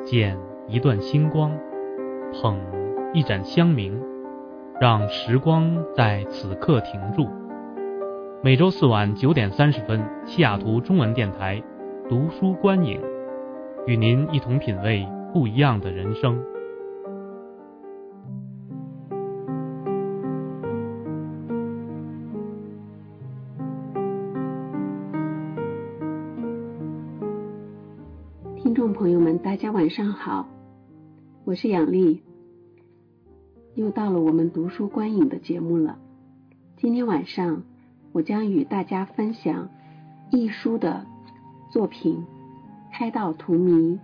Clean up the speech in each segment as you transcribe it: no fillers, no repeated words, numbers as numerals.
捡一段星光，捧一盏香茗，让时光在此刻停住。每周四晚9点30分，西雅图中文电台读书观影，与您一同品味不一样的人生。 听众朋友们，大家晚上好，我是杨丽，又到了我们读书观影的节目了。今天晚上我将与大家分享亦舒的作品《开道荼蘼》。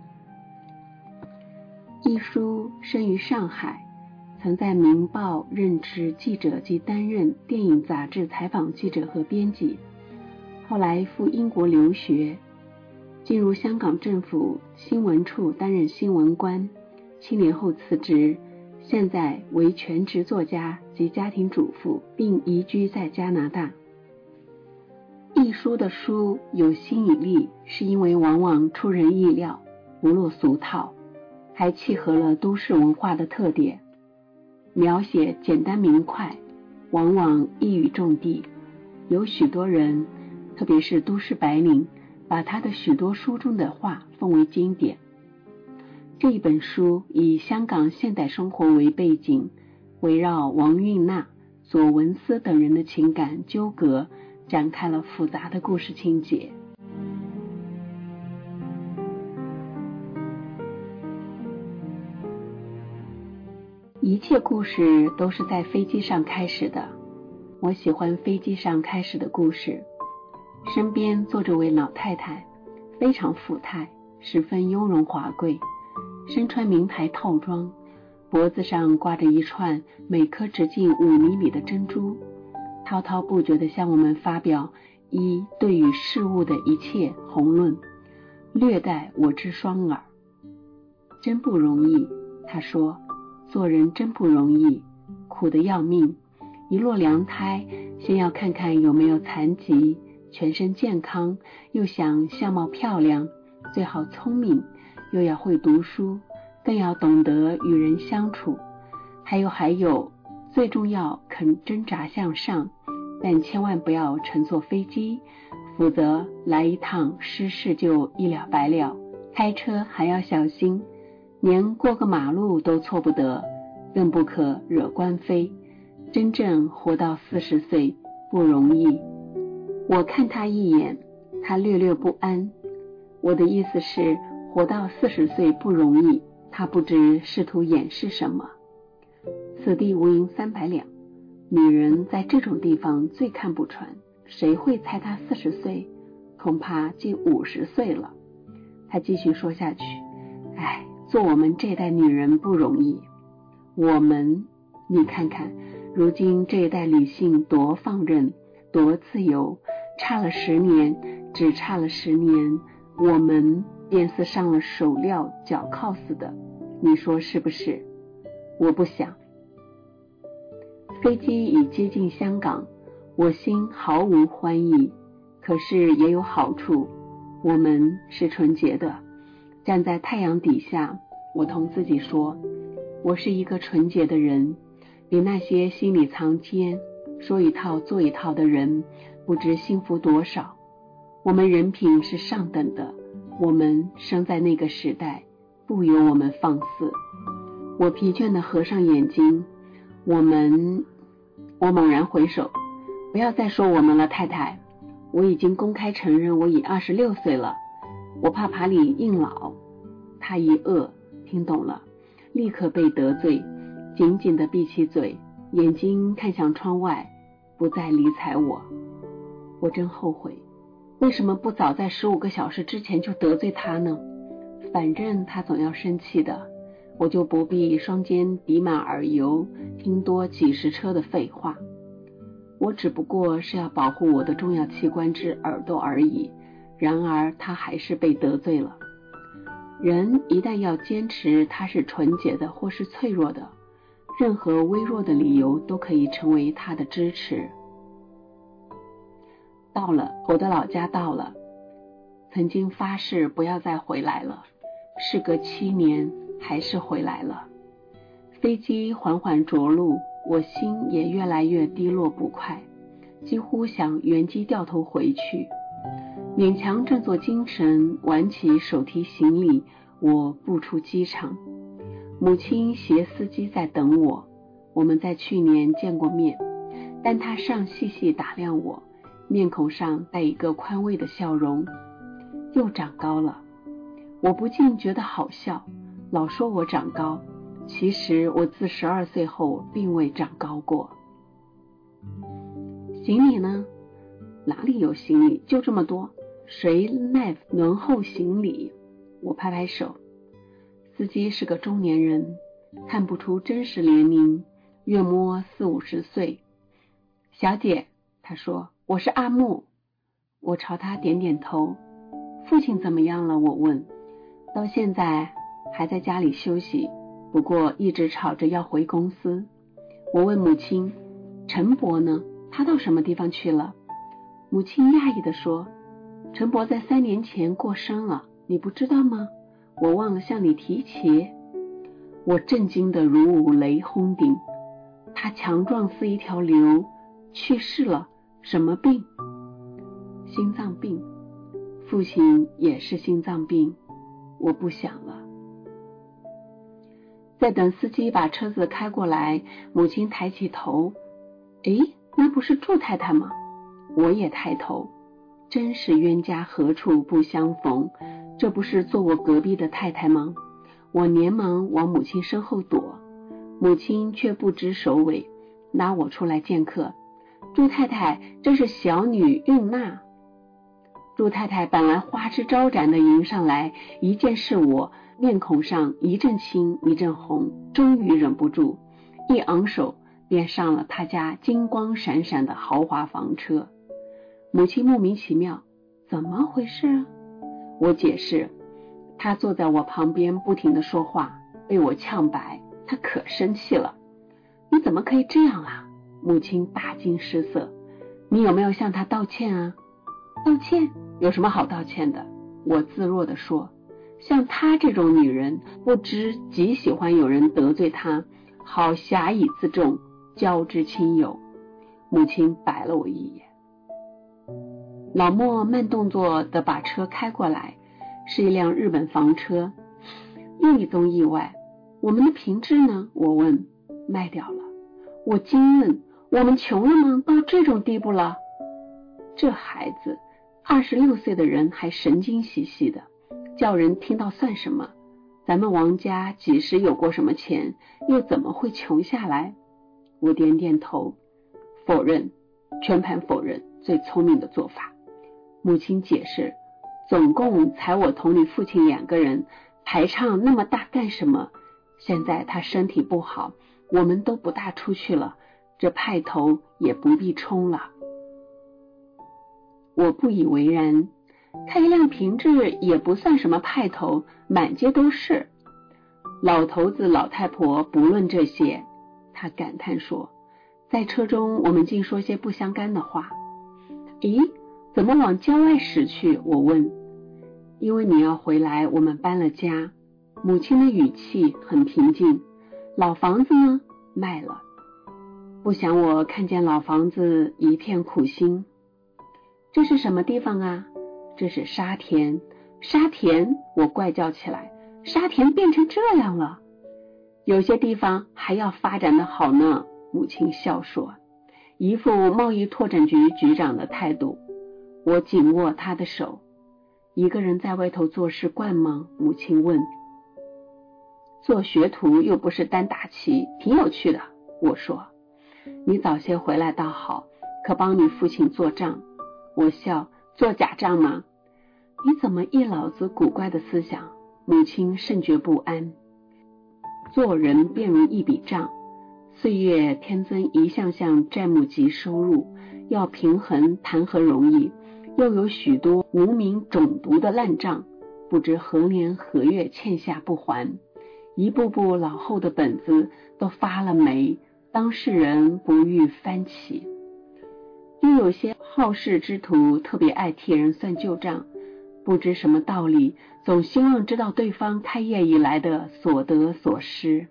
亦舒生于上海，曾在《明报》任职记者及担任电影杂志采访记者和编辑，后来赴英国留学，进入香港政府新闻处担任新闻官，7年后辞职，现在为全职作家及家庭主妇，并移居在加拿大。亦舒的书有吸引力，是因为往往出人意料，不落俗套，还契合了都市文化的特点，描写简单明快，往往一语中的。有许多人，特别是都市白领，把他的许多书中的话奉为经典。这一本书以香港现代生活为背景，围绕王韵娜、左文思等人的情感纠葛，展开了复杂的故事情节。一切故事都是在飞机上开始的，我喜欢飞机上开始的故事。身边坐着位老太太，非常富态，十分雍容华贵，身穿名牌套装，脖子上挂着一串每颗直径5厘米的珍珠，滔滔不绝地向我们发表一对于事物的一切宏论，略带我之双耳。真不容易，他说，做人真不容易，苦得要命，一落娘胎，先要看看有没有残疾，全身健康，又想相貌漂亮，最好聪明，又要会读书，更要懂得与人相处，还有最重要，肯挣扎向上，但千万不要乘坐飞机，否则来一趟失事就一了百了。开车还要小心，连过个马路都错不得，更不可惹官非。真正活到40岁不容易。我看他一眼，他略略不安。我的意思是，活到40岁不容易，他不知试图掩饰什么。此地无银300两，女人在这种地方最看不穿，谁会猜她40岁？恐怕近50岁了。他继续说下去，做我们这代女人不容易。我们，你看看，如今这一代女性多放任，多自由，差了10年，只差了10年，我们便似上了手镣脚铐似的，你说是不是？我不想。飞机已接近香港，我心毫无欢意，可是也有好处，我们是纯洁的。站在太阳底下，我同自己说，我是一个纯洁的人，比那些心里藏奸，说一套做一套的人不知幸福多少。我们人品是上等的，我们生在那个时代，不由我们放肆。我疲倦地合上眼睛，我猛然回首，不要再说我们了，太太，我已经公开承认我已26岁了，我怕爬里硬老。他一愕，听懂了，立刻被得罪，紧紧地闭起嘴，眼睛看向窗外，不再理睬我。我真后悔，为什么不早在15个小时之前就得罪他呢？反正他总要生气的，我就不必双肩抵马而游，听多几十车的废话。我只不过是要保护我的重要器官之耳朵而已，然而他还是被得罪了。人一旦要坚持他是纯洁的或是脆弱的，任何微弱的理由都可以成为他的支持。到了，我的老家到了，曾经发誓不要再回来了， 事隔7年还是回来了。飞机缓缓着陆，我心也越来越低落不快，几乎想原机掉头回去。勉强振作精神，挽起手提行李，我步出机场。母亲携司机在等我，我们在去年见过面，但她尚细细打量我，面孔上带一个宽慰的笑容。又长高了，我不禁觉得好笑，老说我长高，其实我自12岁后并未长高过。行李呢？哪里有行李？就这么多，谁耐轮候行李？我拍拍手。司机是个中年人，看不出真实年龄，约摸40-50岁。小姐，他说，我是阿木。我朝他点点头。父亲怎么样了？我问。到现在还在家里休息，不过一直吵着要回公司。我问母亲，陈伯呢？他到什么地方去了？母亲讶异地说，陈伯在3年前过生了，你不知道吗？我忘了向你提起。我震惊得如五雷轰顶。他强壮似一条牛，去世了。什么病？心脏病。父亲也是心脏病。我不想了。在等司机把车子开过来，母亲抬起头，诶，那不是祝太太吗？我也抬头，真是冤家何处不相逢，这不是坐我隔壁的太太吗？我连忙往母亲身后躲，母亲却不知首尾，拉我出来见客。祝太太，这是小女韵娜。祝太太本来花枝招展地迎上来，一见是我，面孔上一阵青一阵红，终于忍不住，一昂首便上了他家金光闪闪的豪华房车。母亲莫名其妙，怎么回事啊？我解释，她坐在我旁边不停地说话，被我呛白，她可生气了。你怎么可以这样啊？母亲大惊失色。你有没有向她道歉啊？道歉？有什么好道歉的？我自若地说，像她这种女人，不知极喜欢有人得罪她，好侠以自重，交之亲友。母亲白了我一眼。老莫慢动作地把车开过来，是一辆日本房车。又一宗意外，我们的平治呢？我问。卖掉了。我惊问，我们穷了吗？到这种地步了？这孩子26岁的人还神经兮兮的，叫人听到算什么？咱们王家几时有过什么钱，又怎么会穷下来？我点点头，否认，全盘否认，最聪明的做法。母亲解释，总共才我同你父亲2个人，排场那么大干什么？现在他身体不好，我们都不大出去了，这派头也不必冲了。我不以为然，开一辆平治也不算什么派头，满街都是。老头子老太婆不论这些，他感叹说，在车中我们竟说些不相干的话。咦，怎么往郊外驶去？我问。因为你要回来，我们搬了家。母亲的语气很平静。老房子呢？卖了。不想我看见老房子一片苦心。这是什么地方啊？这是沙田。沙田？我怪叫起来，沙田变成这样了？有些地方还要发展的好呢。母亲笑说，一副贸易拓展局局长的态度。我紧握他的手。一个人在外头做事惯吗？母亲问。做学徒又不是单打旗，挺有趣的。我说，你早些回来倒好，可帮你父亲做账。我笑，做假账吗？你怎么一脑子古怪的思想？母亲甚觉不安。做人便如一笔账，岁月添增一项项债务及收入，要平衡谈何容易，又有许多无名种毒的烂账，不知何年何月欠下不还，一步步老厚的本子都发了霉，当事人不欲翻起。又有些好事之徒特别爱替人算旧账， 不知什么道理，总希望知道对方开业以来的所得所失。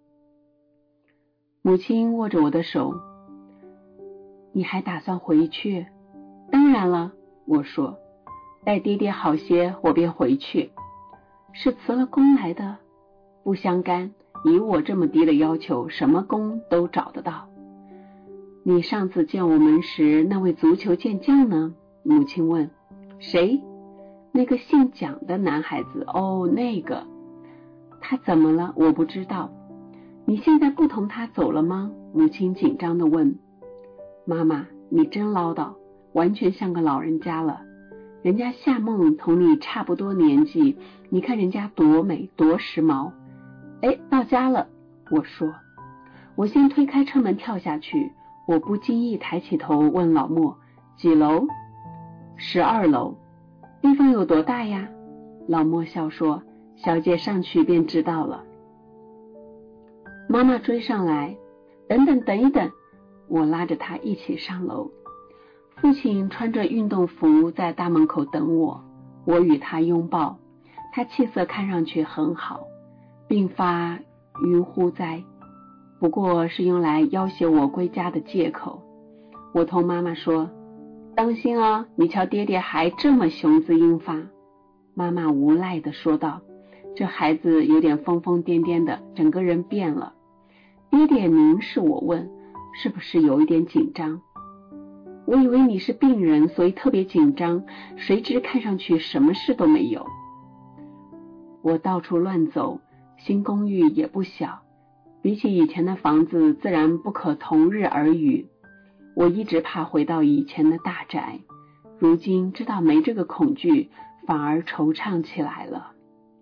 母亲握着我的手，你还打算回去？当然了，我说，待爹爹好些，我便回去。是辞了工来的？不相干，以我这么低的要求，什么工都找得到。你上次见我们时，那位足球健将呢？母亲问。谁？那个姓蒋的男孩子。哦，那个。他怎么了？我不知道。你现在不同他走了吗？母亲紧张地问。妈妈，你真唠叨，完全像个老人家了。人家夏梦同你差不多年纪，你看人家多美多时髦。哎，到家了，我说。我先推开车门跳下去，我不经意抬起头问老莫，几楼？12楼。地方有多大呀？老莫笑说，小姐上去便知道了。妈妈追上来，等一等，我拉着她一起上楼。父亲穿着运动服在大门口等我，我与他拥抱，他气色看上去很好，并发晕乎哉，不过是用来要挟我归家的借口。我同妈妈说，当心哦，你瞧爹爹还这么雄姿英发。妈妈无赖地说道，这孩子有点疯疯癫癫的，整个人变了。爹爹凝视我问，是不是有一点紧张？我以为你是病人，所以特别紧张，谁知看上去什么事都没有。我到处乱走，新公寓也不小，比起以前的房子自然不可同日而语。我一直怕回到以前的大宅，如今知道没这个恐惧，反而惆怅起来了。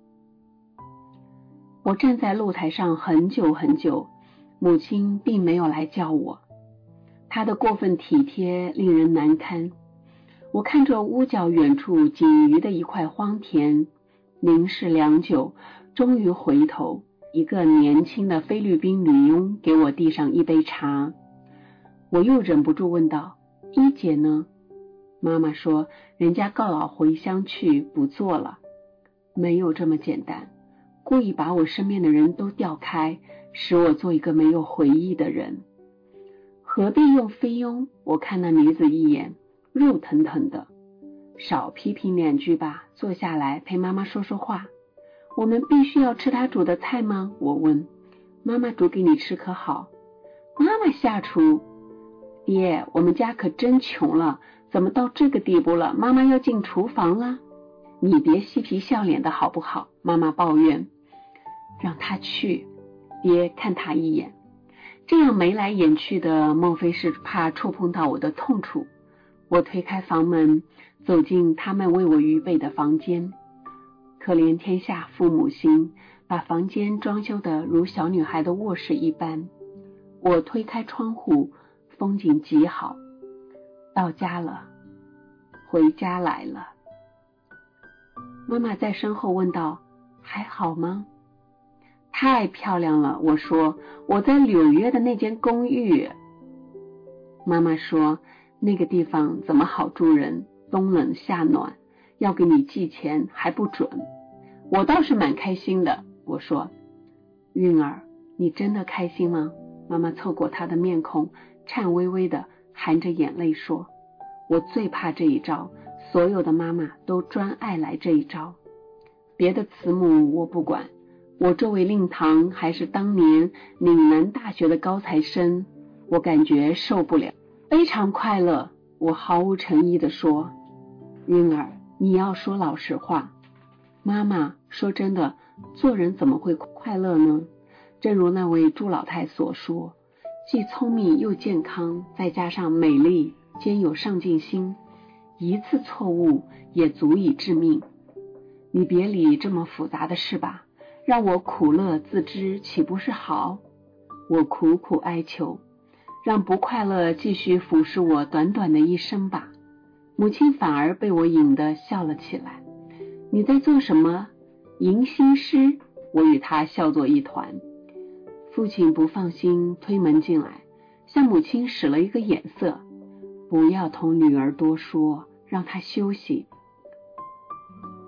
我站在露台上很久很久，母亲并没有来叫我。她的过分体贴令人难堪。我看着屋角远处仅余的一块荒田，凝视良久，终于回头，一个年轻的菲律宾女佣给我递上一杯茶。我又忍不住问道，一姐呢？妈妈说，人家告老回乡去，不做了。没有这么简单，故意把我身边的人都调开，使我做一个没有回忆的人。何必用菲佣？我看那女子一眼，肉腾腾的。少批评两句吧，坐下来陪妈妈说说话。我们必须要吃她煮的菜吗？我问。妈妈煮给你吃可好？妈妈下厨。爹，我们家可真穷了，怎么到这个地步了？妈妈要进厨房了。你别嬉皮笑脸的好不好？妈妈抱怨。让她去。爹看她一眼。这样眉来眼去的，莫非是怕触碰到我的痛处？我推开房门，走进他们为我预备的房间。可怜天下父母心，把房间装修得如小女孩的卧室一般。我推开窗户，风景极好。到家了，回家来了。妈妈在身后问道，还好吗？太漂亮了，我说，我在纽约的那间公寓。妈妈说，那个地方怎么好住人，冬冷夏暖，要给你寄钱还不准。我倒是蛮开心的，我说。韵儿，你真的开心吗？妈妈凑过她的面孔，颤巍巍的含着眼泪说，我最怕这一招，所有的妈妈都专爱来这一招。别的慈母我不管，我这位令堂还是当年岭南大学的高材生，我感觉受不了，非常快乐。我毫无诚意地说，韵儿，你要说老实话。妈妈，说真的，做人怎么会快乐呢？正如那位朱老太所说，既聪明又健康，再加上美丽，兼有上进心，一次错误也足以致命。你别理这么复杂的事吧，让我苦乐自知，岂不是好？我苦苦哀求，让不快乐继续腐蚀我短短的一生吧。母亲反而被我引得笑了起来。你在做什么？吟新诗？我与他笑作一团。父亲不放心，推门进来，向母亲使了一个眼色，不要同女儿多说，让她休息。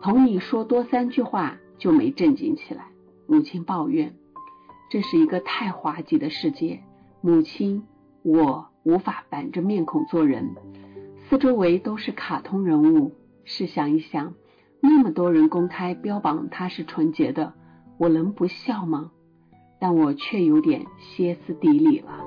同你说多3句话就没正经起来。母亲抱怨，这是一个太滑稽的世界，母亲，我无法板着面孔做人，四周围都是卡通人物，试想一想，那么多人公开标榜他是纯洁的，我能不笑吗？但我却有点歇斯底里了。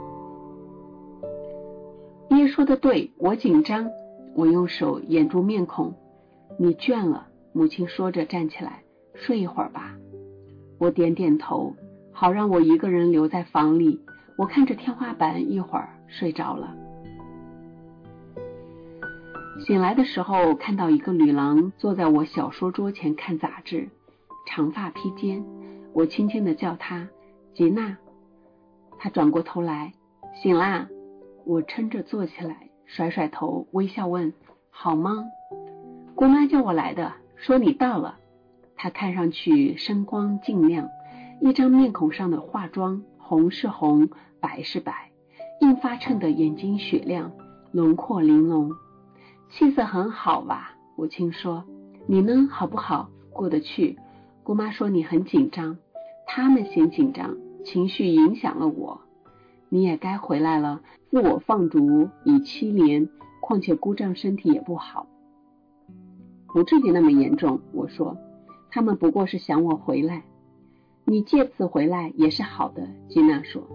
爹说的对，我紧张。我用手掩住面孔。你倦了，母亲说着站起来，睡一会儿吧。我点点头，好让我一个人留在房里。我看着天花板，一会儿睡着了。醒来的时候，看到一个女郎坐在我小说桌前看杂志，长发披肩。我轻轻地叫她吉娜。她转过头来，醒啦。我撑着坐起来，甩甩头，微笑问，好吗？姑妈叫我来的，说你到了。她看上去声光净亮，一张面孔上的化妆，红是红，白是白，硬发衬的眼睛雪亮，轮廓玲珑，气色很好吧？我轻说。你呢，好不好？过得去。姑妈说你很紧张，他们嫌紧张，情绪影响了我。你也该回来了，自我放逐已7年，况且姑丈身体也不好。不至于那么严重，我说，他们不过是想我回来。你借此回来也是好的，吉娜说。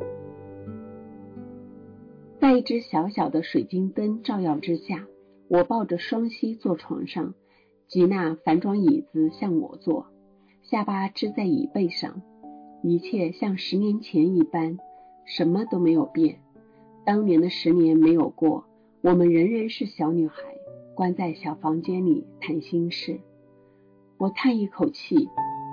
在一只小小的水晶灯照耀之下，我抱着双膝坐床上，吉娜反转椅子向我坐，下巴支在椅背上，一切像10年前一般，什么都没有变。当年的10年没有过，我们仍然是小女孩，关在小房间里谈心事。我叹一口气。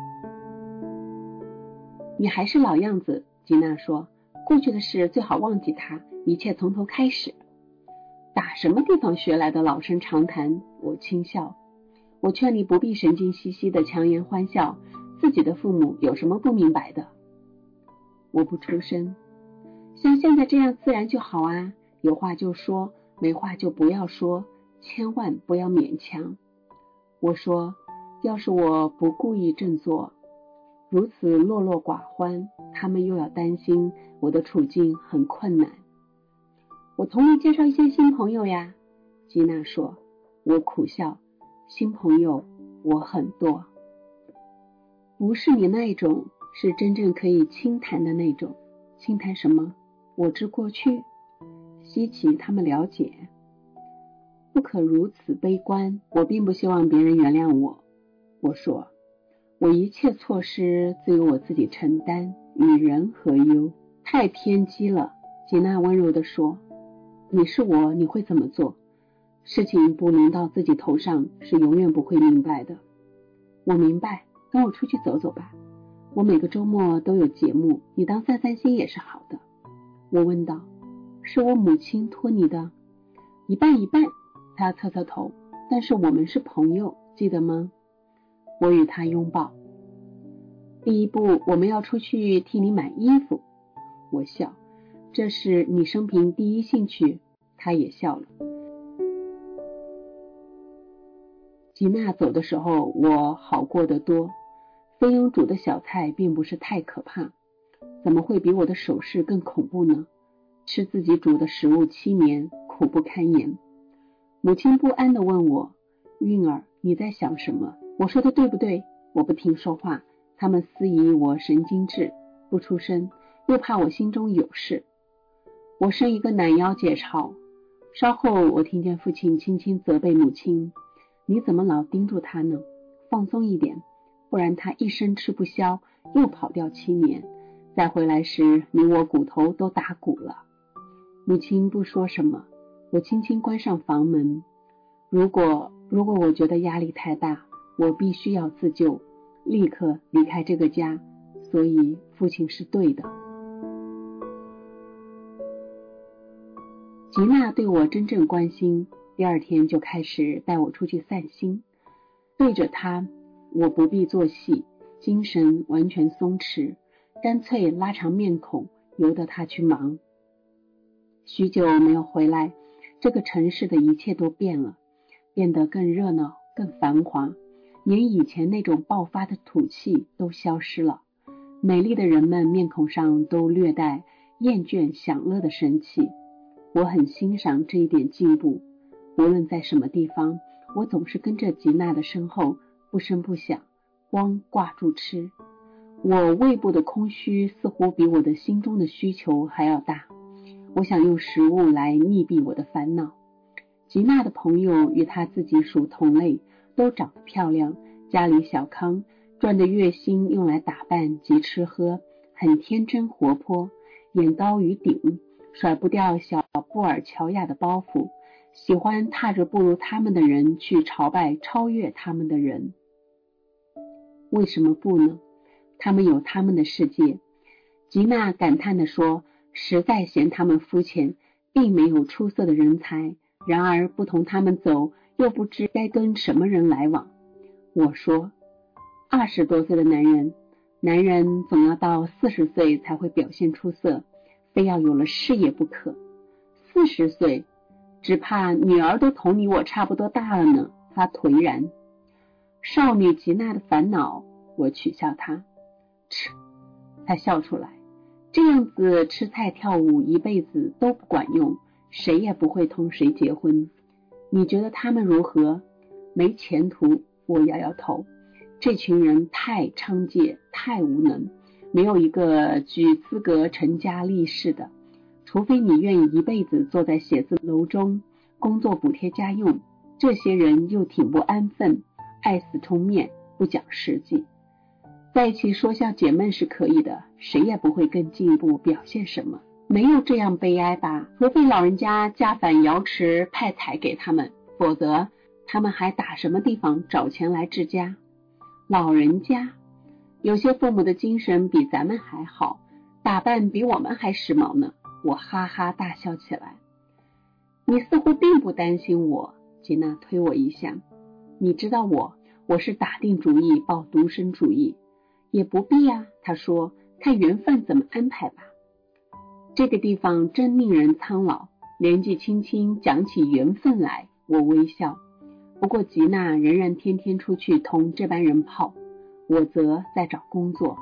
你还是老样子，吉娜说，过去的事最好忘记它，一切从头开始。打什么地方学来的老生常谈？我轻笑。我劝你不必神经兮兮的强颜欢笑，自己的父母有什么不明白的？我不出声。像现在这样自然就好啊，有话就说，没话就不要说，千万不要勉强。我说，要是我不故意振作，如此落落寡欢，他们又要担心我的处境很困难。我同你介绍一些新朋友呀，吉娜说。我苦笑，新朋友我很多，不是你那一种，是真正可以倾谈的那种。倾谈什么？我之过去，希奇他们了解。不可如此悲观，我并不希望别人原谅我。我说，我一切错失自由我自己承担，与人何忧？太偏激了，吉娜温柔地说。你是我，你会怎么做？事情不临到自己头上，是永远不会明白的。我明白，跟我出去走走吧。我每个周末都有节目，你当散散心也是好的。我问道，是我母亲托你的？一半一半，他侧侧头，但是我们是朋友，记得吗？我与他拥抱。第一步，我们要出去替你买衣服。我笑，这是你生平第一兴趣。他也笑了。吉娜走的时候，我好过得多。菲佣煮的小菜并不是太可怕，怎么会比我的手势更恐怖呢？吃自己煮的食物7年，苦不堪言。母亲不安地问我，韵儿，你在想什么？我说的对不对？我不停说话，他们思疑我神经质，不出声，又怕我心中有事。我生一个懒腰解嘲。稍后我听见父亲轻轻责备母亲，你怎么老盯住他呢？放松一点，不然他一生吃不消，又跑掉7年，再回来时你我骨头都打鼓了。母亲不说什么，我轻轻关上房门。如果我觉得压力太大，我必须要自救，立刻离开这个家，所以父亲是对的。吉娜对我真正关心，第2天就开始带我出去散心。对着她，我不必做戏，精神完全松弛，干脆拉长面孔，由得她去忙。许久没有回来，这个城市的一切都变了，变得更热闹，更繁华。 连以前那种爆发的吐气都消失了。美丽的人们面孔上都略带厌倦享乐的神气，我很欣赏这一点进步。无论在什么地方，我总是跟着吉娜的身后，不声不响，光挂住吃。我胃部的空虚似乎比我的心中的需求还要大，我想用食物来溺毙我的烦恼。吉娜的朋友与她自己属同类，都长得漂亮，家里小康，赚的月薪用来打扮及吃喝，很天真活泼，眼高于顶，甩不掉小布尔乔亚的包袱，喜欢踏着不如他们的人去朝拜超越他们的人。为什么不呢？他们有他们的世界。吉娜感叹地说，实在嫌他们肤浅，并没有出色的人才，然而不同他们走，又不知该跟什么人来往。我说，20多岁的男人总要到40岁才会表现出色，非要有了事业不可。40岁，只怕女儿都同你我差不多大了呢。他颓然。少女吉娜的烦恼，我取笑她。他笑出来，这样子吃菜跳舞一辈子都不管用，谁也不会同谁结婚。你觉得他们如何？没前途。我摇摇头，这群人太娼妓，太无能，没有一个具资格成家立室的，除非你愿意一辈子坐在写字楼中工作补贴家用。这些人又挺不安分，爱死充面，不讲实际。在一起说笑解闷是可以的，谁也不会更进一步表现什么。没有这样悲哀吧？除非老人家家反瑶池派彩给他们，否则他们还打什么地方找钱来治家？老人家，有些父母的精神比咱们还好，打扮比我们还时髦呢。我哈哈大笑起来。你似乎并不担心我。吉娜推我一下。你知道我是打定主意抱独身主义。也不必啊，他说，看缘分怎么安排吧。这个地方真令人苍老，年纪轻轻讲起缘分来。我微笑。不过吉娜仍然天天出去同这般人泡，我则在找工作。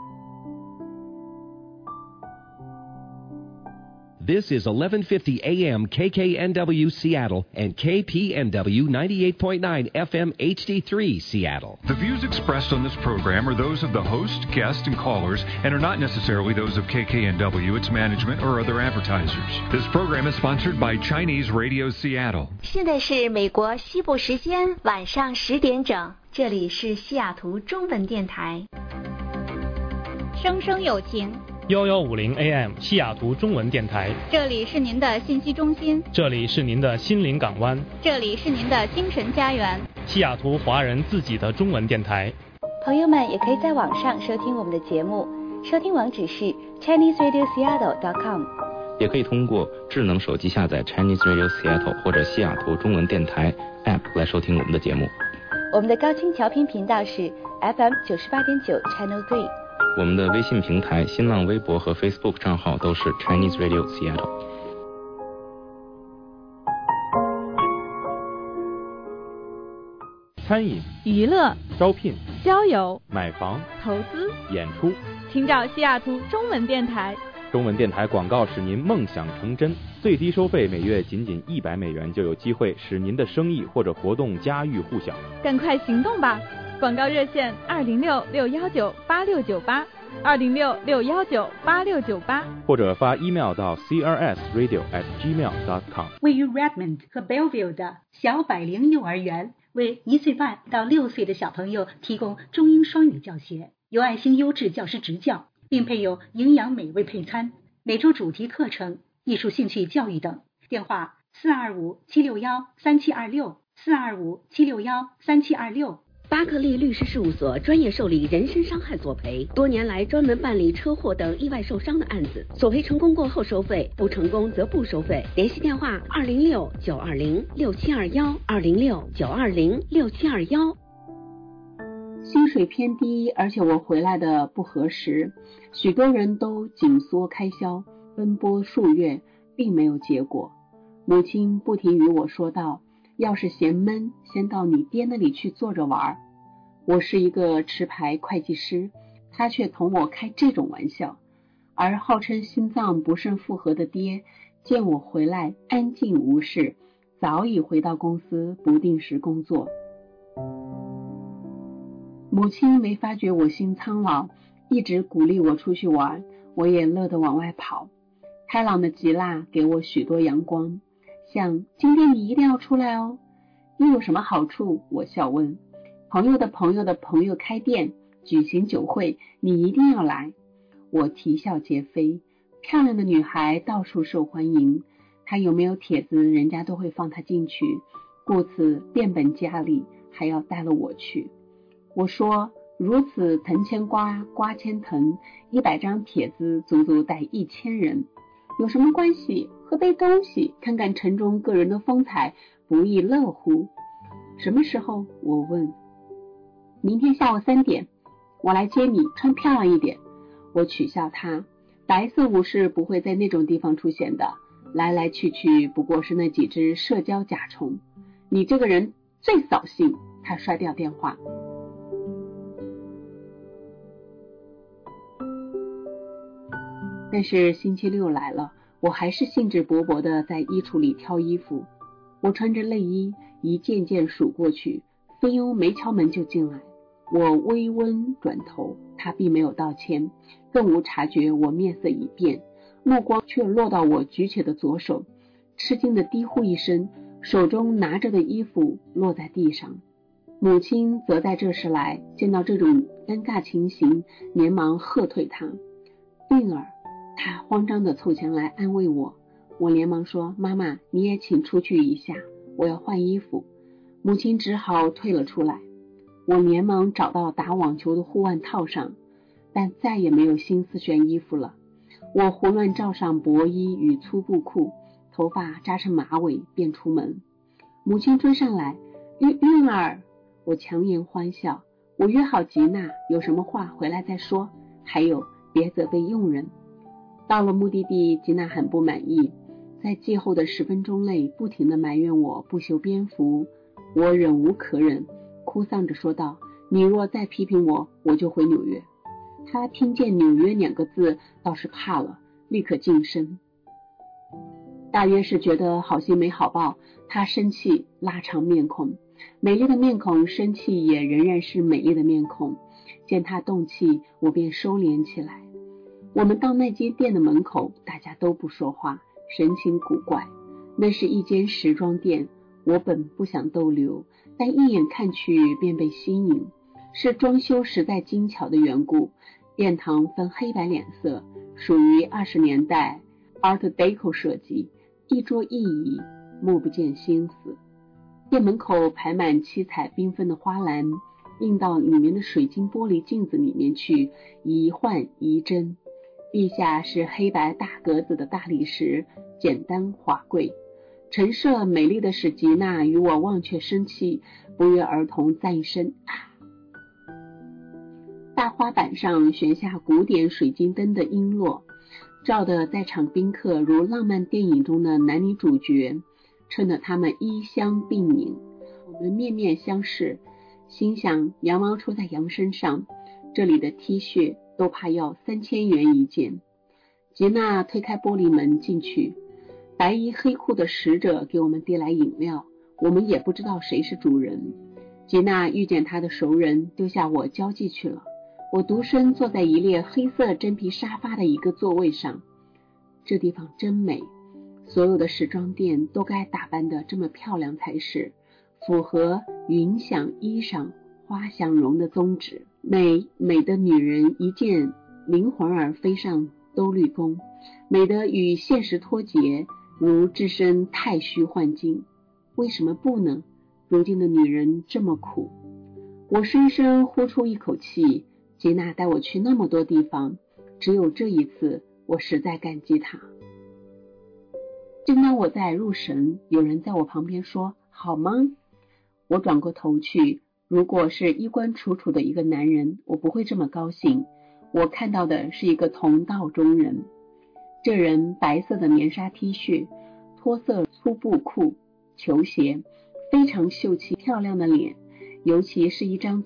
This is 1150 AM KKNW Seattle and KPNW 98.9 FM HD3 Seattle. The views expressed on this program are those of the host, guests, and callers and are not necessarily those of KKNW, its management, or other advertisers. This program is sponsored by Chinese Radio Seattle. 现在是美国西部时间晚上10点整，这里是西雅图中文电台。 声声有情。 1150 AM 西雅图中文电台， 这里是您的信息中心， 这里是您的心灵港湾， 这里是您的精神家园， 西雅图华人自己的中文电台。 朋友们也可以在网上收听我们的节目，收听网址是 ChineseRadioSeattle.com， 也可以通过智能手机下载 Chinese Radio Seattle 或者西雅图中文电台 App 来收听我们的节目。 我们的高清调频频道是 FM 98.9 Channel 3。 我们的微信平台、新浪微博和 Facebook 账号都是 Chinese Radio Seattle。 餐饮、 娱乐、 招聘、 交友、 买房、 投资、 演出， 请找西雅图中文电台。 中文电台广告使您梦想成真，最低收费每月仅$100就有机会使您的生意或者活动家喻户晓。 赶快行动吧！广告热线206-619-8698，206-619-8698， 或者发 email 到 crsradio@gmail.com。 位于 Redmond 和 Belleville 的小百灵幼儿园为1岁半到6岁的小朋友提供中英双语教学，由爱心优质教师执教，并配有营养美味配餐，每周主题课程、艺术兴趣教育等。电话425-761-3726 425-761-3726。 巴克利律师事务所专业受理人身伤害索赔，多年来专门办理车祸等意外受伤的案子，索赔成功过后收费，不成功则不收费。联系电话206-920-6721 206-920-6721。 薪水偏低，而且我回来的不合时，许多人都紧缩开销，奔波数月，并没有结果。母亲不停与我说道，要是嫌闷，先到你爹那里去坐着玩。 我是一个持牌会计师，他却同我开这种玩笑。而号称心脏不胜负荷的爹，见我回来安静无事，早已回到公司不定时工作。母亲没发觉我心苍老，一直鼓励我出去玩，我也乐得往外跑。开朗的吉娜给我许多阳光，像今天你一定要出来哦。又有什么好处？我笑问。朋友的朋友的朋友开店，举行酒会，你一定要来。我啼笑皆非。漂亮的女孩到处受欢迎，她有没有帖子，人家都会放她进去，故此变本加厉，还要带了我去。我说，如此藤牵瓜，瓜牵藤，100张帖子足足带1000人，有什么关系？喝杯东西，看看城中个人的风采，不亦乐乎？什么时候？我问。明天下午3点，我来接你，穿漂亮一点。我取笑他，白色武士不会在那种地方出现的，来来去去不过是那几只社交甲虫。你这个人最扫兴。他摔掉电话。但是星期六来了，我还是兴致勃勃地在衣橱里挑衣服。我穿着内衣一件件数过去，菲佣没敲门就进来。我微温转头，他并没有道歉，更无察觉我面色已变，目光却落到我举起的左手，吃惊的低呼一声，手中拿着的衣服落在地上。母亲则在这时来，见到这种尴尬情形，连忙喝退他。病儿，他慌张地凑前来安慰我。我连忙说，妈妈，你也请出去一下，我要换衣服。母亲只好退了出来。我连忙找到打网球的护腕套上，但再也没有心思选衣服了。我胡乱罩上薄衣与粗布裤，头发扎成马尾便出门。母亲追上来，韵儿，我强颜欢笑，我约好吉娜，有什么话回来再说，还有别责备佣人。到了目的地，吉娜很不满意，在季后的10分钟内不停地埋怨我不修边幅。我忍无可忍，哭丧着说道，你若再批评我，我就回纽约。他听见纽约2个字倒是怕了，立刻噤声。大约是觉得好心没好报，他生气拉长面孔，美丽的面孔生气也仍然是美丽的面孔，见他动气，我便收敛起来。我们到那间店的门口，大家都不说话，神情古怪。那是一间时装店，我本不想逗留，但一眼看去便被吸引，是装修实在精巧的缘故。殿堂分黑白两色，属于20年代 Art Deco 设计，一桌一椅，目不见心思。店门口排满七彩缤纷的花篮，映到里面的水晶玻璃镜子里面去，一幻一真。地下是黑白大格子的大理石，简单华贵。陈设美丽的使吉娜与我忘却生气，不约而同赞一声啊！大花板上悬下古典水晶灯的璎珞，照得在场宾客如浪漫电影中的男女主角，衬得他们衣香鬓影。我们面面相视，心想羊毛出在羊身上，这里的 T 恤都怕要3000元一件。吉娜推开玻璃门进去，白衣黑裤的使者给我们递来饮料，我们也不知道谁是主人。吉娜遇见他的熟人，丢下我交际去了。我独身坐在一列黑色真皮沙发的一个座位上。这地方真美，所有的时装店都该打扮得这么漂亮才是，符合云想衣裳花想容的宗旨。美的女人一见灵魂儿飞上兜率宫，美得与现实脱节，如置身太虚幻境。为什么不呢？如今的女人这么苦。我深深呼出一口气，吉娜带我去那么多地方，只有这一次我实在感激她。正当我在入神，有人在我旁边说，好吗？我转过头去，如果是衣冠楚楚的一个男人，我不会这么高兴。我看到的是一个同道中人。这人白色的棉纱 T 恤，脱色粗布裤，球鞋，非常秀气漂亮的脸，尤其是一张嘴，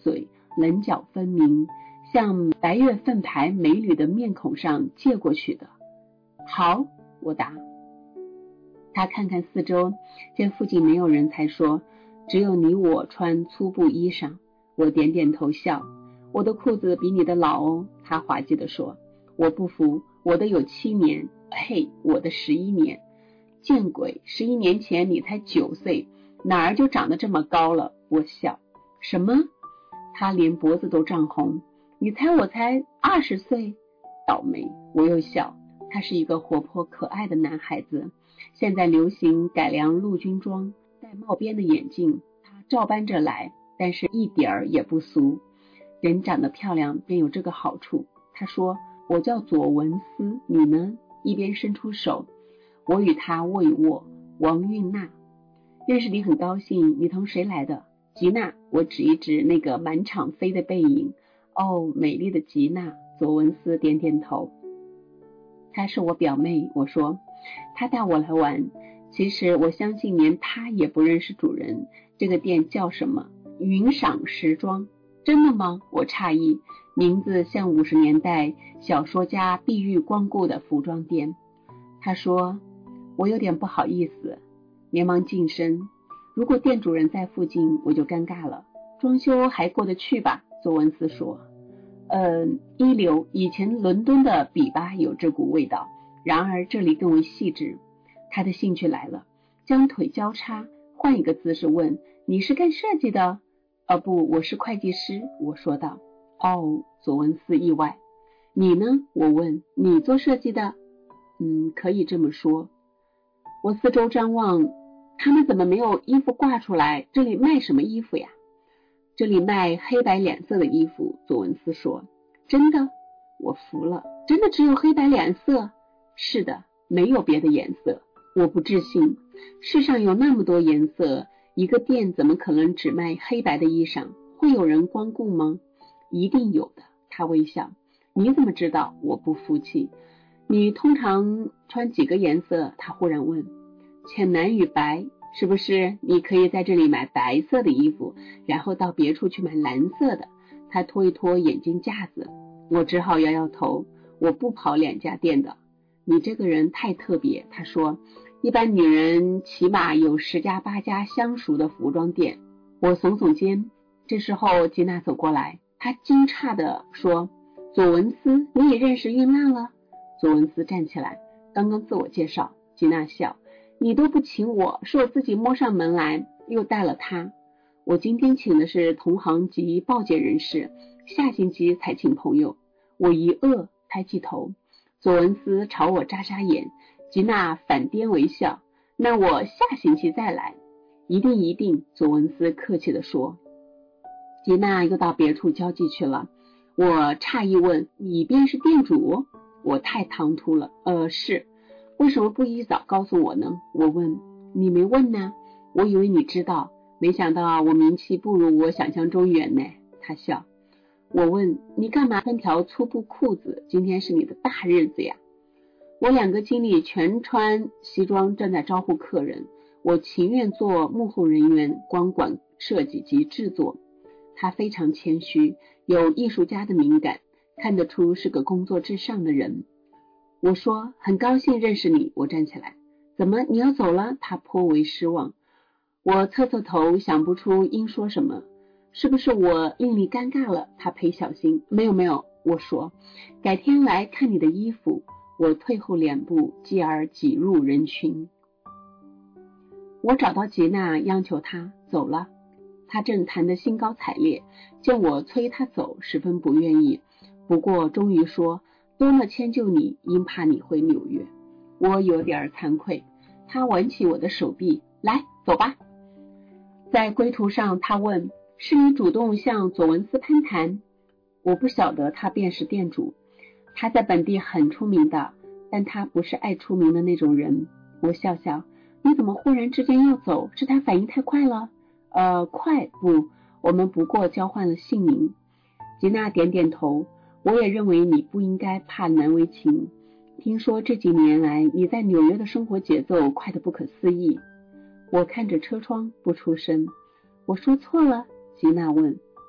棱角分明，像白月份牌美女的面孔上借过去的。好，我答。他看看四周，见附近没有人，才说，只有你我穿粗布衣裳。我点点头笑，我的裤子比你的老哦，他滑稽地说。我不服，我的有7年，嘿，我的11年。见鬼，11年前你才9岁，哪儿就长得这么高了？我笑。什么？他连脖子都涨红。你猜我才20岁？倒霉。我又笑。他是一个活泼可爱的男孩子，现在流行改良陆军装，戴帽边的眼镜，他照搬着来，但是一点儿也不俗。人长得漂亮便有这个好处。他说，我叫左文思，你呢？一边伸出手，我与他握一握。王韵娜。认识你很高兴，你同谁来的？吉娜。我指一指那个满场飞的背影。哦，美丽的吉娜。左文思点点头。她是我表妹，我说。她带我来玩，其实我相信连她也不认识主人。这个店叫什么？云赏时装。真的吗？我诧异，名字像50年代小说家碧玉光顾的服装店。他说，我有点不好意思，连忙近身。如果店主人在附近，我就尴尬了。装修还过得去吧？左文思说。一流，以前伦敦的比巴有这股味道，然而这里更为细致。他的兴趣来了，将腿交叉，换一个姿势问，你是干设计的？不，我是会计师，我说道。哦，左文思意外。你呢？我问。你做设计的？可以这么说。我四周张望，他们怎么没有衣服挂出来？这里卖什么衣服呀？这里卖黑白两色的衣服，左文思说。真的？我服了。真的只有黑白两色？是的，没有别的颜色。我不置信，世上有那么多颜色，一个店怎么可能只卖黑白的衣裳？会有人光顾吗？一定有的。他微笑。你怎么知道？我不服气。你通常穿几个颜色？他忽然问。浅蓝与白，是不是？你可以在这里买白色的衣服，然后到别处去买蓝色的。他拖一拖眼镜架子。我只好摇摇头，我不跑2家店的。你这个人太特别，他说。一般女人起码有10家8家相熟的服装店。我耸耸肩。这时候吉娜走过来，她惊诧地说，左文思，你也认识韵娜了？左文思站起来，刚刚自我介绍。吉娜笑。你都不请我，是我自己摸上门来，又带了她。我今天请的是同行及报界人士，下星期才请朋友。我一愕，抬起头。左文思朝我眨眨眼。吉娜反颠微笑。那我下星期再来。一定一定，左文思客气地说。吉娜又到别处交际去了。我诧异问，你便是店主？我太唐突了。是。为什么不一早告诉我呢？我问。你没问呢？我以为你知道，没想到我名气不如我想象中远呢。他笑。我问，你干嘛穿条粗布裤子？今天是你的大日子呀。我2个经理全穿西装，正在招呼客人。我情愿做幕后人员，光管设计及制作。他非常谦虚，有艺术家的敏感，看得出是个工作至上的人。我说，很高兴认识你。我站起来。怎么，你要走了？他颇为失望。我侧侧头，想不出应说什么。是不是我令你尴尬了？他陪小心。没有，我说，改天来看你的衣服。我退后2步，继而挤入人群。我找到吉娜，央求她走了。她正谈得兴高采烈，见我催她走，十分不愿意。不过终于说，多么迁就你，因怕你回纽约。我有点惭愧。她挽起我的手臂，来，走吧。在归途上，她问，是你主动向左文思攀谈？我不晓得他便是店主。他在本地很出名的，但他不是爱出名的那种人。我笑笑。你怎么忽然之间要走？是他反应太快了？快不，我们不过交换了姓名。吉娜点点头。我也认为你不应该怕难为情。听说这几年来你在纽约的生活节奏快得不可思议。我看着车窗不出声。我说错了？吉娜问。不，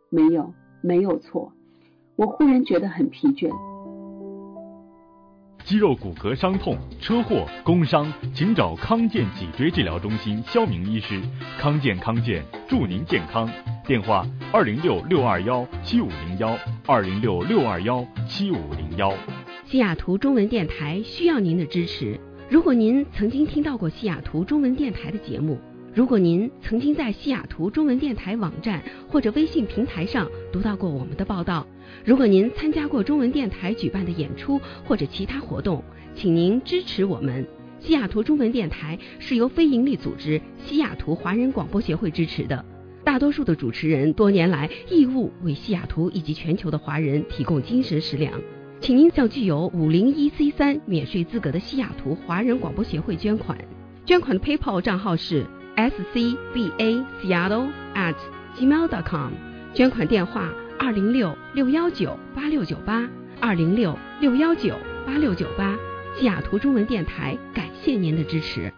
没有错。我忽然觉得很疲倦。 肌肉骨骼伤痛、车祸、工伤，请找康健脊椎治疗中心肖明医师。康健祝您健康。电话206-621-7501，206-621-7501。 西雅图中文电台需要您的支持。如果您曾经听到过西雅图中文电台的节目，如果您曾经在西雅图中文电台网站或者微信平台上读到过我们的报道，如果您参加过中文电台举办的演出或者其他活动，请您支持我们。西雅图中文电台是由非营利组织西雅图华人广播协会支持的，大多数的主持人多年来义务为西雅图以及全球的华人提供精神食粮。请您向具有501C3免税资格的西雅图华人广播协会捐款。捐款的 PayPal 账号是scbaseattle@gmail.com， 捐款电话206-619-8698 206-619-8698。西雅图中文电台感谢您的支持。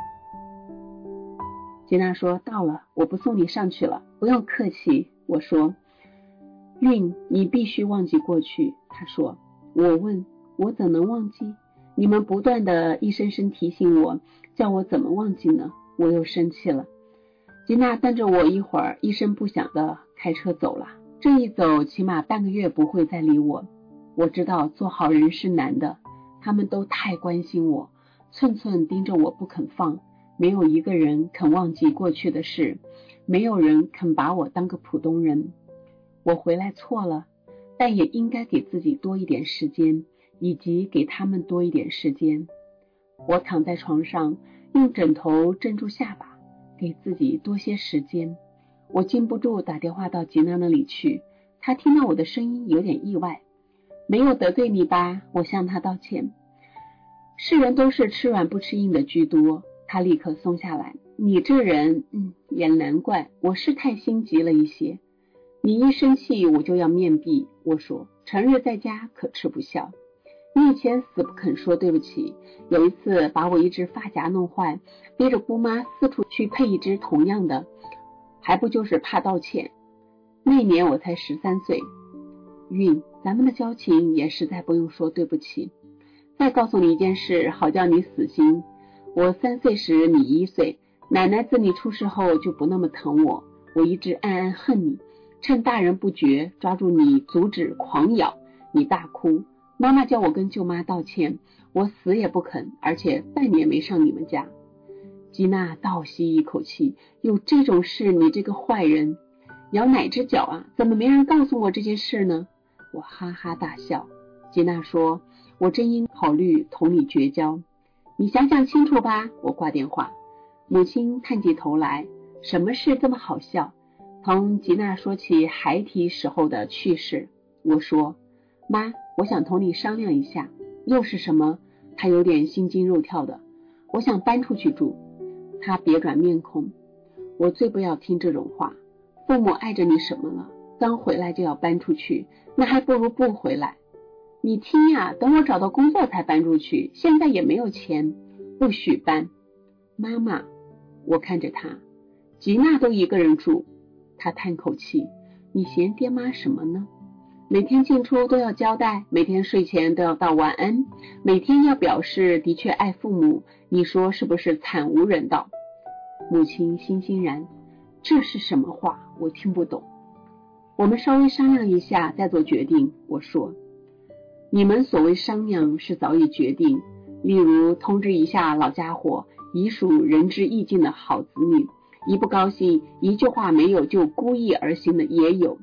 吉娜说，到了，我不送你上去了，不用客气。我说，韵，你必须忘记过去。她说，我问，我怎能忘记？你们不断的一声声提醒我，叫我怎么忘记呢？我又生气了。吉娜瞪着我一会儿，一声不响的开车走了。这一走起码半个月不会再理我。我知道做好人是难的，他们都太关心我，寸寸盯着我不肯放，没有一个人肯忘记过去的事，没有人肯把我当个普通人。我回来错了，但也应该给自己多一点时间，以及给他们多一点时间。我躺在床上，用枕头镇住下巴，给自己多些时间。我禁不住打电话到吉娜那里去，她听到我的声音有点意外。没有得罪你吧？我向她道歉。世人都是吃软不吃硬的居多。她立刻松下来。你这人，也难怪，我是太心急了一些。你一生气我就要面壁。我说，成日在家可吃不消。你以前死不肯说对不起，有一次把我一只发夹弄坏，逼着姑妈四处去配一只同样的，还不就是怕道歉。那年我才13岁。韵，咱们的交情也实在不用说对不起。再告诉你一件事，好叫你死心。我3岁时你1岁，奶奶自你出事后就不那么疼我，我一直暗暗恨你，趁大人不觉抓住你阻止狂咬，你大哭，妈妈叫我跟舅妈道歉，我死也不肯，而且半年没上你们家。吉娜倒吸一口气，有这种事？你这个坏人，咬哪只脚啊？怎么没人告诉我这件事呢？我哈哈大笑。吉娜说，我真应考虑同你绝交。你想想清楚吧。我挂电话。母亲探起头来，什么事这么好笑？同吉娜说起孩提时候的趣事。我说，妈，我想同你商量一下。又是什么？她有点心惊肉跳的。我想搬出去住。她别转面孔。我最不要听这种话。父母碍着你什么了？刚回来就要搬出去，那还不如不回来。你听呀，等我找到工作才搬出去，现在也没有钱，不许搬。妈妈，我看着她，吉娜都一个人住。她叹口气，你嫌爹妈什么呢？每天进出都要交代，每天睡前都要道晚安，每天要表示的确爱父母，你说是不是惨无人道？母亲欣欣然，这是什么话？我听不懂。我们稍微商量一下再做决定。我说，你们所谓商量是早已决定，例如通知一下老家伙，已属仁至义尽的好子女，一不高兴一句话没有就故意而行的也有。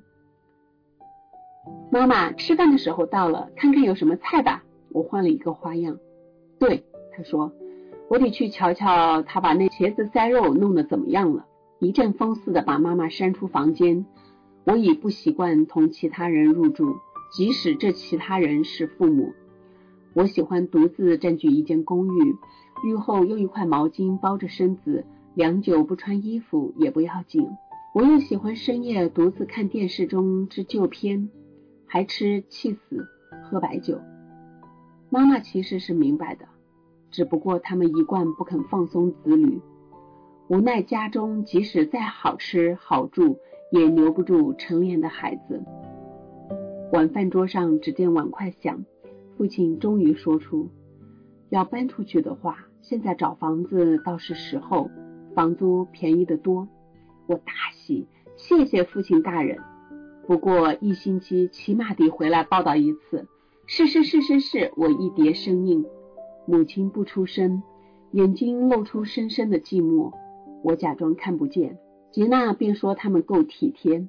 妈妈，吃饭的时候到了，看看有什么菜吧。我换了一个花样。对，她说，我得去瞧瞧她把那茄子塞肉弄得怎么样了。一阵风似的把妈妈扇出房间。我已不习惯同其他人入住，即使这其他人是父母。我喜欢独自占据一间公寓，浴后用一块毛巾包着身子，良久不穿衣服也不要紧。我又喜欢深夜独自看电视中之旧片，还吃气死，喝白酒。妈妈其实是明白的，只不过他们一贯不肯放松子女。无奈家中即使再好吃好住， 也留不住成年的孩子。晚饭桌上，只见碗筷响，父亲终于说出，要搬出去的话，现在找房子倒是时候，房租便宜得多。我大喜，谢谢父亲大人。不过1星期起码得回来报道一次。是，我一叠声应。母亲不出声，眼睛露出深深的寂寞。我假装看不见。吉娜便说他们够体贴。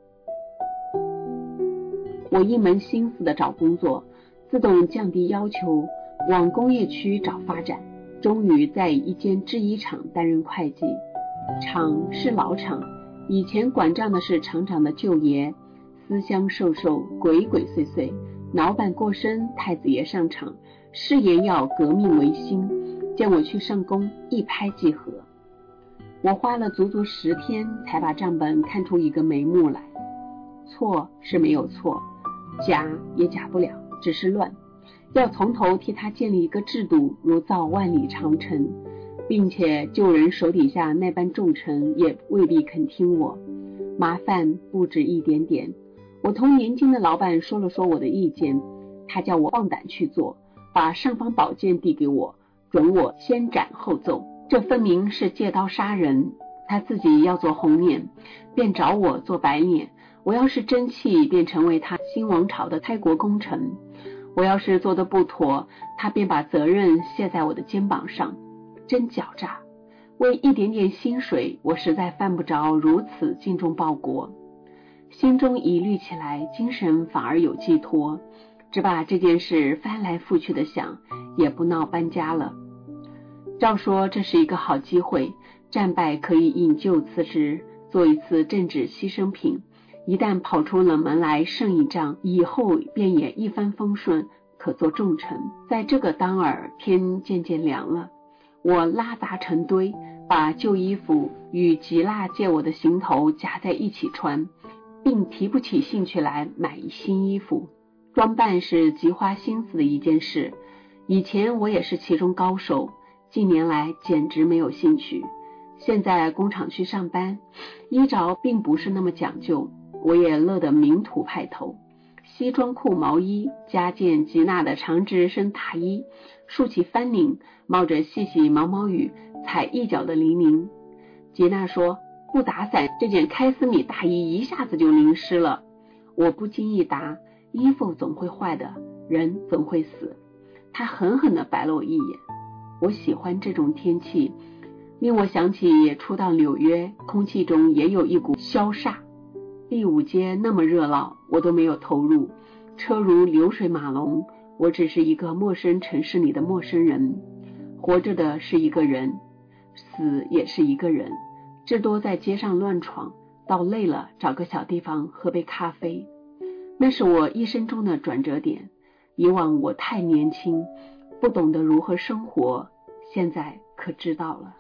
我一门心思的找工作，自动降低要求，往工业区找发展。终于在一间制衣厂担任会计。厂是老厂，以前管账的是厂长的舅爷，思乡瘦瘦，鬼鬼祟祟。老板过身，太子爷上场，誓言要革命维新，见我去上工，一拍即合。我花了足足10天才把账本看出一个眉目来。错是没有错，假也假不了，只是乱。要从头替他建立一个制度，如造万里长城，并且旧人手底下那般重臣也未必肯听我。麻烦不止一点点。我同年轻的老板说了说我的意见，他叫我放胆去做，把尚方宝剑递给我，准我先斩后奏。这分明是借刀杀人。他自己要做红脸，便找我做白脸。我要是争气，便成为他新王朝的开国功臣。我要是做得不妥，他便把责任卸在我的肩膀上。真狡诈，为一点点薪水，我实在犯不着如此精忠报国。心中疑虑起来，精神反而有寄托，只把这件事翻来覆去的想，也不闹搬家了。照说这是一个好机会，战败可以引咎辞职，做一次政治牺牲品。一旦跑出了门来胜一仗，以后便也一帆风顺，可做重臣。在这个当儿，天渐渐凉了，我拉杂成堆，把旧衣服与吉娜借我的行头夹在一起穿，并提不起兴趣来买新衣服。装扮是极花心思的一件事，以前我也是其中高手，近年来简直没有兴趣。现在工厂去上班，衣着并不是那么讲究，我也乐得名土派头。西装裤毛衣加件吉娜的长直身大衣，竖起翻领，冒着细细毛毛雨，踩一脚的淋淋。吉娜说，不打伞，这件开司米大衣一下子就淋湿了。我不经意答，衣服总会坏的，人总会死。她狠狠地白了我一眼。我喜欢这种天气，令我想起初到纽约，空气中也有一股萧煞。第5街那么热闹，我都没有投入，车如流水马龙，我只是一个陌生城市里的陌生人。活着的是一个人，死也是一个人，至多在街上乱闯，到累了找个小地方喝杯咖啡。那是我一生中的转折点。以往我太年轻，不懂得如何生活，现在可知道了。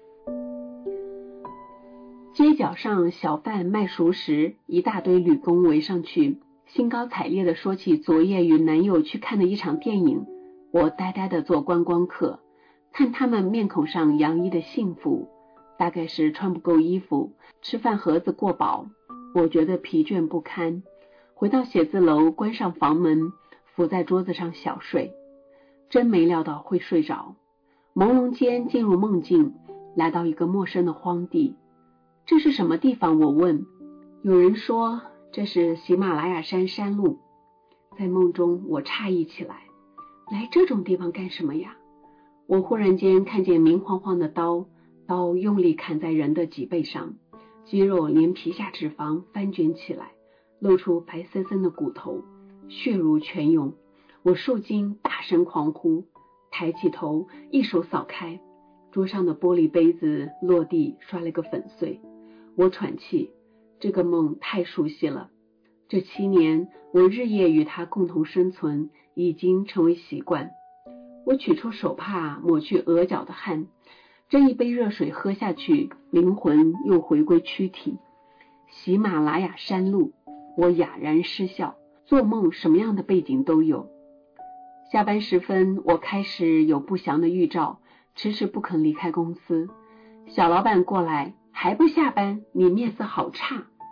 街角上小贩卖熟食，一大堆女工围上去，兴高采烈地说起昨夜与男友去看的一场电影。我呆呆地做观光客，看他们面孔上洋溢的幸福，大概是穿不够衣服，吃饭盒子过饱。我觉得疲倦不堪，回到写字楼，关上房门，伏在桌子上小睡。真没料到会睡着，朦胧间进入梦境，来到一个陌生的荒地。这是什么地方？我问。有人说这是喜马拉雅山山路。在梦中我诧异起来，来这种地方干什么呀？我忽然间看见明晃晃的刀用力砍在人的脊背上，肌肉连皮下脂肪翻卷起来，露出白森森的骨头，血如泉涌。我受惊，大声狂呼，抬起头，一手扫开，桌上的玻璃杯子落地，摔了个粉碎。我喘气，这个梦太熟悉了。这7年，我日夜与他共同生存，已经成为习惯。我取出手帕，抹去额角的汗，这一杯热水喝下去，灵魂又回归躯体。喜马拉雅山路，我哑然失笑。做梦什么样的背景都有。下班时分，我开始有不祥的预兆，迟迟不肯离开公司。小老板过来，还不下班，你面色好差。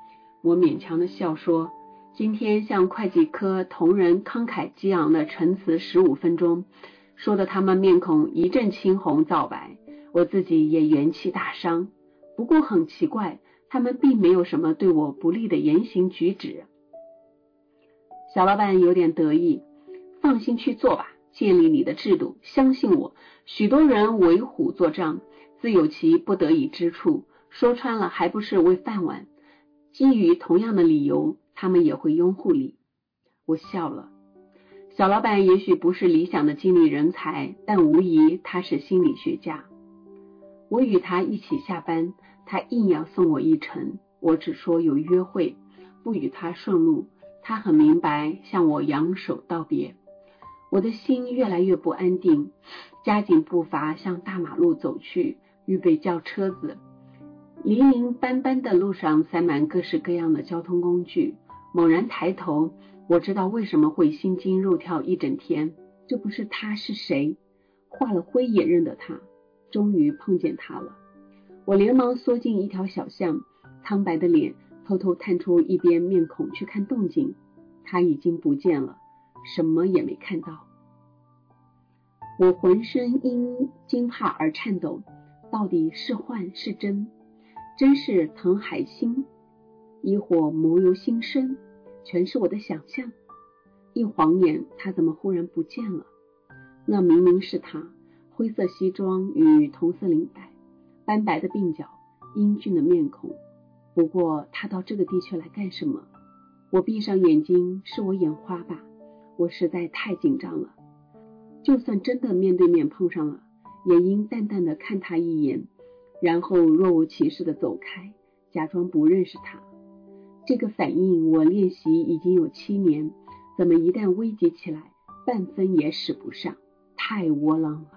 我勉强的笑说，今天向会计科同仁慷慨激昂的陈词15分钟，说的他们面孔一阵青红皂白，我自己也元气大伤。不过很奇怪，他们并没有什么对我不利的言行举止。小老板有点得意，放心去做吧，建立你的制度，相信我，许多人为虎作伥，自有其不得已之处，说穿了还不是为饭碗，基于同样的理由，他们也会拥护你。我笑了。小老板也许不是理想的经理人才，但无疑他是心理学家。我与他一起下班，他硬要送我一程，我只说有约会，不与他顺路。他很明白，向我扬手道别。我的心越来越不安定，加紧步伐向大马路走去，预备叫车子。零零斑斑的路上塞满各式各样的交通工具，猛然抬头，我知道为什么会心惊肉跳一整天。这不是他是谁？化了灰也认得他。终于碰见他了。我连忙缩进一条小巷，苍白的脸偷偷探出一边面孔去看动静。他已经不见了，什么也没看到。我浑身因惊怕而颤抖，到底是幻是真？真是滕海星，亦或谋由心生，全是我的想象。一晃眼，他怎么忽然不见了？那明明是他，灰色西装与同色领带，斑白的鬓角，英俊的面孔。不过他到这个地区来干什么？我闭上眼睛，是我眼花吧？我实在太紧张了。就算真的面对面碰上了，也应淡淡的看他一眼，然后若无其事的走开，假装不认识他。这个反应我练习已经有7年，怎么一旦危急起来，半分也使不上，太窝囊了。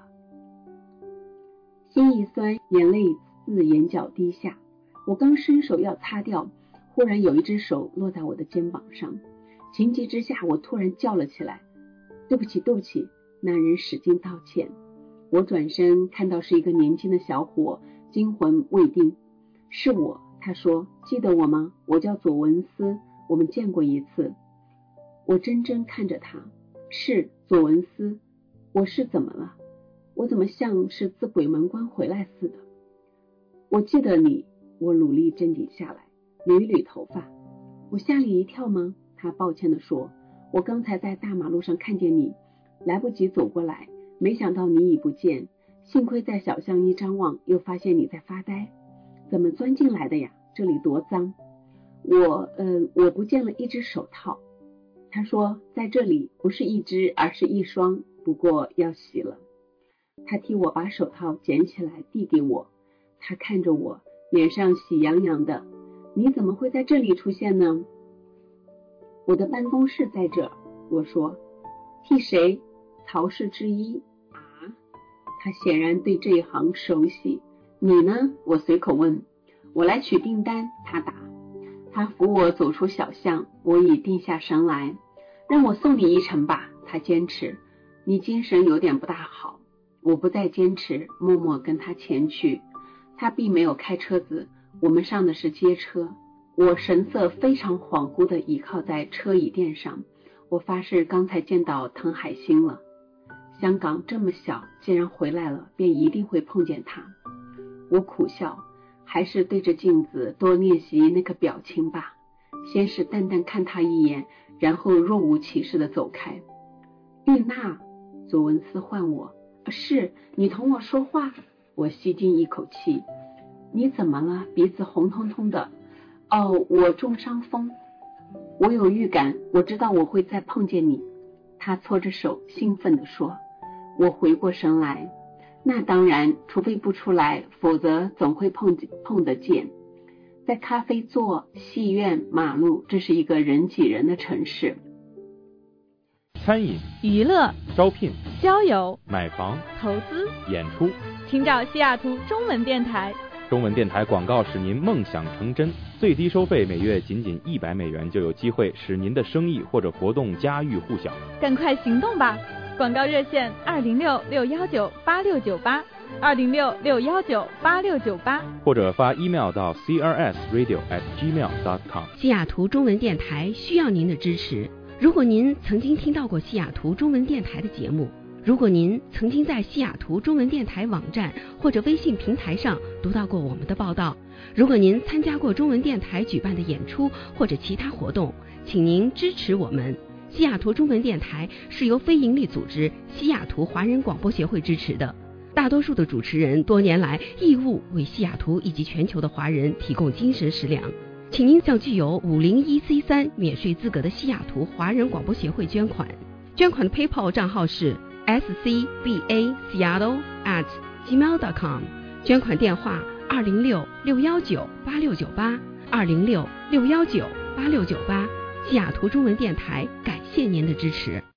心一酸，眼泪自眼角滴下。我刚伸手要擦掉，忽然有一只手落在我的肩膀上，情急之下我突然叫了起来，对不起对不起。那人使劲道歉。我转身看到是一个年轻的小伙，惊魂未定。是我，他说，记得我吗？我叫左文思，我们见过一次。我怔怔看着他，是左文思。我是怎么了？我怎么像是自鬼门关回来似的？我记得你。我努力镇定下来，捋一捋头发。我吓你一跳吗？他抱歉地说，我刚才在大马路上看见你，来不及走过来，没想到你已不见，幸亏在小巷一张望，又发现你在发呆。怎么钻进来的呀？这里多脏。我不见了一只手套。他说，在这里不是一只，而是一双，不过要洗了。他替我把手套捡起来递给我，他看着我，脸上喜洋洋的。你怎么会在这里出现呢？我的办公室在这儿。我说，替谁？曹氏之一啊？他显然对这一行熟悉。你呢？我随口问。我来取订单，他答。他扶我走出小巷，我已定下神来。让我送你一程吧，他坚持。你精神有点不大好。我不再坚持，默默跟他前去。他并没有开车子，我们上的是街车。我神色非常恍惚地倚靠在车椅垫上。我发誓刚才见到滕海星了。香港这么小，既然回来了，便一定会碰见他。我苦笑，还是对着镜子多练习那个表情吧。先是淡淡看他一眼，然后若无其事地走开。玉娜，左文思唤我。是，你同我说话。我吸进一口气。你怎么了？鼻子红彤彤的。哦，我中伤风。我有预感，我知道我会再碰见你。他搓着手，兴奋地说。我回过神来。那当然，除非不出来，否则总会碰得见。在咖啡座、戏院、马路，这是一个人挤人的城市。 餐饮、 娱乐、 招聘、 交友、 买房、 投资、 演出， 请找西雅图中文电台。 中文电台广告使您梦想成真，最低收费每月仅仅$100，就有机会使您的生意或者活动家喻户晓。 赶快行动吧！广告热线206-619-8698 206-619-8698， 或者发 email 到 crsradio@gmail.com。 西雅图中文电台需要您的支持。如果您曾经听到过西雅图中文电台的节目，如果您曾经在西雅图中文电台网站或者微信平台上读到过我们的报道，如果您参加过中文电台举办的演出或者其他活动，请您支持我们。西雅图中文电台是由非营利组织西雅图华人广播协会支持的，大多数的主持人多年来义务为西雅图以及全球的华人提供精神食粮。请您向具有501C3免税资格的西雅图华人广播协会捐款，捐款的 PayPal 账号是scbaseattle@gmail.com， 捐款电话206-619-8698 206-619-8698。西雅图中文电台感谢您的支持。